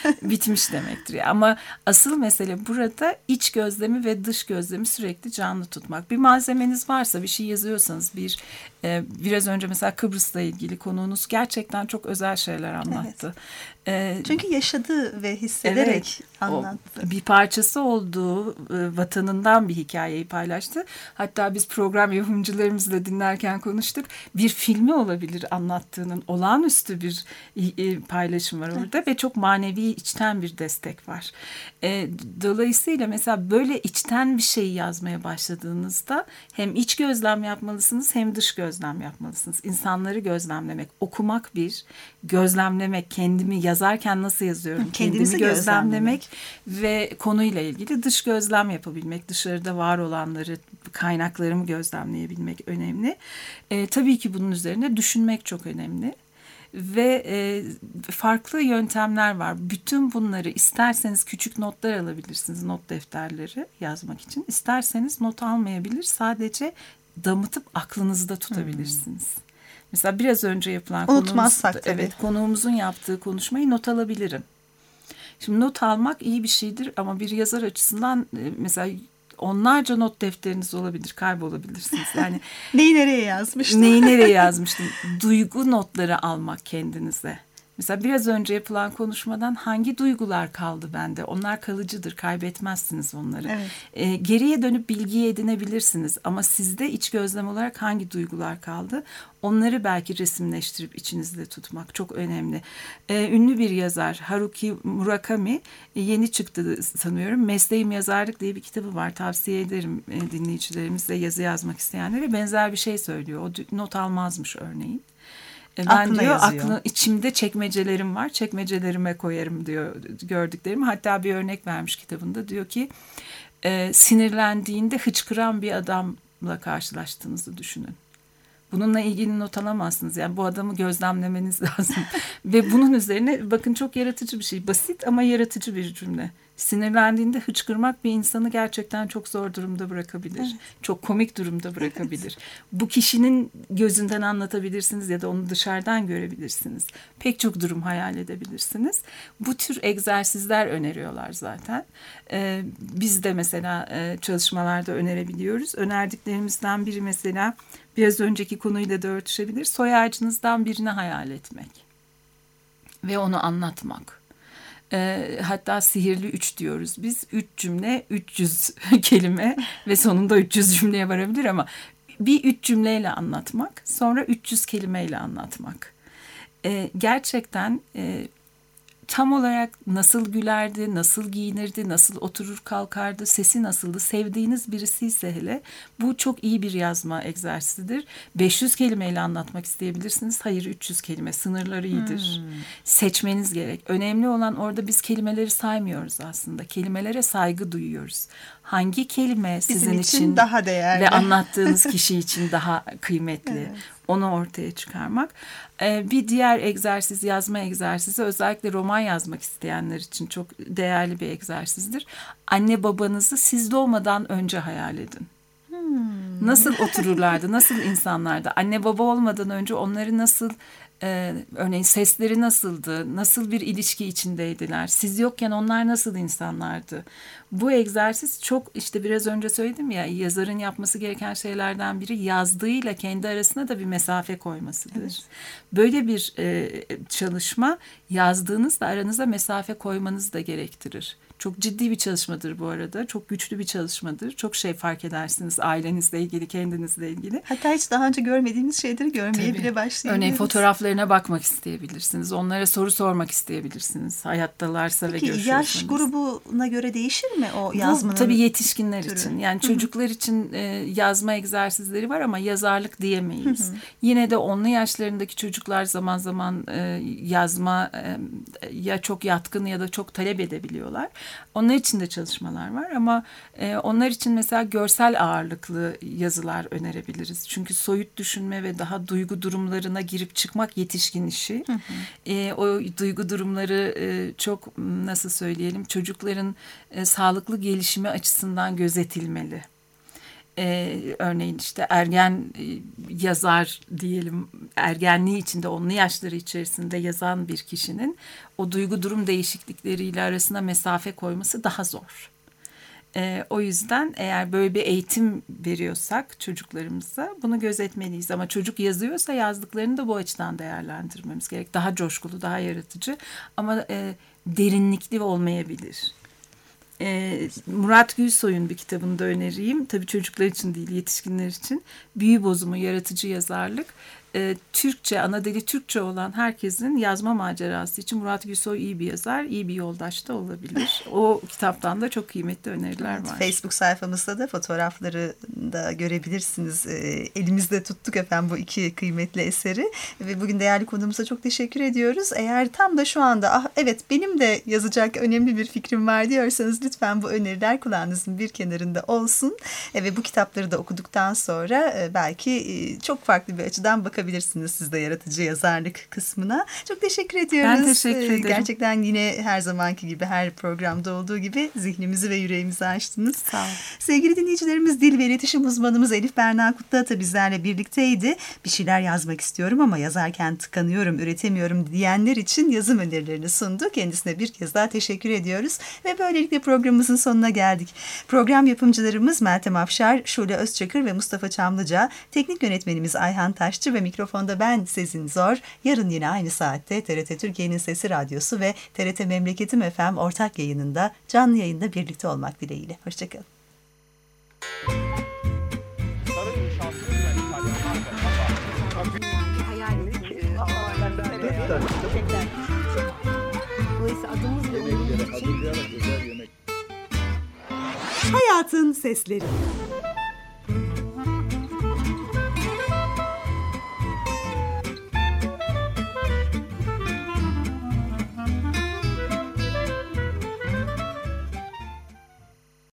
bitmiş demektir. Ama asıl mesele burada iç gözlemi ve dış gözlemi sürekli canlı tutmak. Bir malzemeniz varsa, bir şey yazıyorsanız, bir e, biraz önce mesela Kıbrıs'la ilgili konuğunuz gerçekten çok özel şeyler anlattı. Evet. E, Çünkü yaşadı ve hissederek evet, anlattı. Bir parçası olduğu e, vatanından bir hikayeyi paylaştı. Hatta biz program yapımcılarımızla dinlerken konuştuk. Bir filmi olabilir anlattığının, olağanüstü bir e, paylaşım var orada, evet. Ve çok manevi, içten bir destek var. E, dolayısıyla mesela böyle içten bir şey yazmaya başladığınızda hem iç gözlem yapmalısınız hem dış gözlem yapmalısınız. İnsanları gözlemlemek, okumak bir, gözlemlemek, kendimi yazarken nasıl yazıyorum, kendinizi kendimi gözlemlemek ve konuyla ilgili dış gözlem yapabilmek, dışarıda var olanları, kaynaklarımı gözlemleyebilmek önemli. E, tabii ki bunun üzerine düşünmek çok önemli. Ve e, farklı yöntemler var. Bütün bunları isterseniz küçük notlar alabilirsiniz, not defterleri yazmak için. İsterseniz not almayabilir, sadece damıtıp aklınızda tutabilirsiniz. Hmm. Mesela biraz önce yapılan unutmazsak konuğumuz, tabii. Evet, konuğumuzun yaptığı konuşmayı not alabilirim. Şimdi not almak iyi bir şeydir ama bir yazar açısından e, mesela onlarca not defteriniz olabilir, kaybolabilirsiniz. Yani neyi nereye yazmıştım? Neyi nereye yazmıştım? Duygu notları almak kendinize. Mesela biraz önce yapılan konuşmadan hangi duygular kaldı bende? Onlar kalıcıdır, kaybetmezsiniz onları. Evet. E, geriye dönüp bilgiyi edinebilirsiniz ama sizde iç gözlem olarak hangi duygular kaldı? Onları belki resimleştirip içinizde tutmak çok önemli. E, ünlü bir yazar Haruki Murakami e, yeni çıktı sanıyorum. Mesleğim Yazarlık diye bir kitabı var. Tavsiye ederim e, dinleyicilerimize, yazı yazmak isteyenlere. Benzer bir şey söylüyor. O not almazmış örneğin. Ben aklına diyor yazıyor. Aklı, içimde çekmecelerim var, çekmecelerime koyarım diyor gördüklerimi. Hatta bir örnek vermiş kitabında, diyor ki e, sinirlendiğinde hıçkıran bir adamla karşılaştığınızı düşünün. Bununla ilgili not alamazsınız. Yani bu adamı gözlemlemeniz lazım. Ve bunun üzerine bakın, çok yaratıcı bir şey. Basit ama yaratıcı bir cümle. Sinirlendiğinde hıçkırmak bir insanı gerçekten çok zor durumda bırakabilir. Evet. Çok komik durumda bırakabilir. Evet. Bu kişinin gözünden anlatabilirsiniz ya da onu dışarıdan görebilirsiniz. Pek çok durum hayal edebilirsiniz. Bu tür egzersizler öneriyorlar zaten. Ee, biz de mesela e, çalışmalarda önerebiliyoruz. Önerdiklerimizden biri mesela biraz önceki konuyla da örtüşebilir. Soy ağacınızdan birini hayal etmek ve onu anlatmak. E, hatta sihirli üç diyoruz biz. Üç cümle, üç yüz kelime ve sonunda üç yüz cümleye varabilir ama bir üç cümleyle anlatmak, sonra üç yüz kelimeyle anlatmak. E, gerçekten e, tam olarak nasıl gülerdi, nasıl giyinirdi, nasıl oturur kalkardı, sesi nasıldı, sevdiğiniz birisi ise hele bu çok iyi bir yazma egzersizidir. beş yüz kelimeyle anlatmak isteyebilirsiniz. Hayır, üç yüz kelime, sınırları iyidir. Hmm. Seçmeniz gerek. Önemli olan orada biz kelimeleri saymıyoruz aslında. Kelimelere saygı duyuyoruz. Hangi kelime sizin Bizim için, için daha değerli ve anlattığınız kişi için daha kıymetli? Evet. Onu ortaya çıkarmak. Ee, bir diğer egzersiz, yazma egzersizi, özellikle roman yazmak isteyenler için çok değerli bir egzersizdir. Anne babanızı siz doğmadan önce hayal edin. Hmm. Nasıl otururlardı, nasıl insanlardı? Anne baba olmadan önce onları nasıl, e, örneğin sesleri nasıldı, nasıl bir ilişki içindeydiler? Siz yokken onlar nasıl insanlardı? Bu egzersiz çok, işte biraz önce söyledim ya, yazarın yapması gereken şeylerden biri yazdığıyla kendi arasına da bir mesafe koymasıdır. Evet. Böyle bir e, çalışma yazdığınızla aranıza mesafe koymanızı da gerektirir. Çok ciddi bir çalışmadır bu arada. Çok güçlü bir çalışmadır. Çok şey fark edersiniz ailenizle ilgili, kendinizle ilgili. Hatta hiç daha önce görmediğimiz şeyleri görmeye Tabii. bile başlayabiliriz. Örneğin fotoğraflarına bakmak isteyebilirsiniz. Onlara soru sormak isteyebilirsiniz. Hayattalarsa Peki, ve görüşüyorsanız. Peki yaş grubuna göre değişir mi o yazmanın? Bu tabii yetişkinler türü. için. Yani çocuklar için e, yazma egzersizleri var ama yazarlık diyemeyiz. Hı hı. Yine de onlu yaşlarındaki çocuklar zaman zaman e, yazma e, ya çok yatkın ya da çok talep edebiliyorlar. Onlar için de çalışmalar var ama e, onlar için mesela görsel ağırlıklı yazılar önerebiliriz. Çünkü soyut düşünme ve daha duygu durumlarına girip çıkmak yetişkin işi. Hı hı. E, o duygu durumları e, çok, nasıl söyleyelim, çocukların e, sağlıklı gelişimi açısından gözetilmeli. Ee, örneğin işte ergen e, yazar diyelim, ergenliği içinde, onlu yaşları içerisinde yazan bir kişinin o duygu durum değişiklikleriyle arasına mesafe koyması daha zor. Ee, o yüzden eğer böyle bir eğitim veriyorsak çocuklarımıza bunu gözetmeliyiz. Ama çocuk yazıyorsa yazdıklarını da bu açıdan değerlendirmemiz gerek. Daha coşkulu, daha yaratıcı ama e, derinlikli olmayabilir. Ee, Murat Gülsoy'un bir kitabını da önereyim. Tabii çocuklar için değil, yetişkinler için. Büyü bozumu, yaratıcı yazarlık. Ee, Türkçe, ana dili Türkçe olan herkesin yazma macerası için Murat Gülsoy iyi bir yazar, iyi bir yoldaş da olabilir. O kitaptan da çok kıymetli öneriler Evet, var. Facebook sayfamızda da fotoğrafları da görebilirsiniz. Ee, elimizde tuttuk efendim bu iki kıymetli eseri ve bugün değerli konuğumuza çok teşekkür ediyoruz. Eğer tam da şu anda ah evet benim de yazacak önemli bir fikrim var diyorsanız lütfen bu öneriler kulağınızın bir kenarında olsun e, ve bu kitapları da okuduktan sonra e, belki e, çok farklı bir açıdan bakabilirsiniz siz de yaratıcı yazarlık kısmına. Çok teşekkür ediyoruz. Ben teşekkür ederim. Gerçekten yine her zamanki gibi her programda olduğu gibi zihnimizi ve yüreğimizi açtınız. Sağ olun. Sevgili dinleyicilerimiz, dil ve iletişim uzmanımız Elif Berna Kutluata bizlerle birlikteydi. Bir şeyler yazmak istiyorum ama yazarken tıkanıyorum, üretemiyorum diyenler için yazım önerilerini sundu. Kendisine bir kez daha teşekkür ediyoruz ve böylelikle programımızın sonuna geldik. Program yapımcılarımız Meltem Afşar, Şule Özçakır ve Mustafa Çamlıca, teknik yönetmenimiz Ayhan Taşçı ve mikrofonda ben Sezin Zor. Yarın yine aynı saatte T R T Türkiye'nin Sesi Radyosu ve T R T Memleketim F M ortak yayınında, canlı yayında birlikte olmak dileğiyle. Hoşçakalın. Dolayısıyla adımızla uyumlu bir şey. Hayatın sesleri.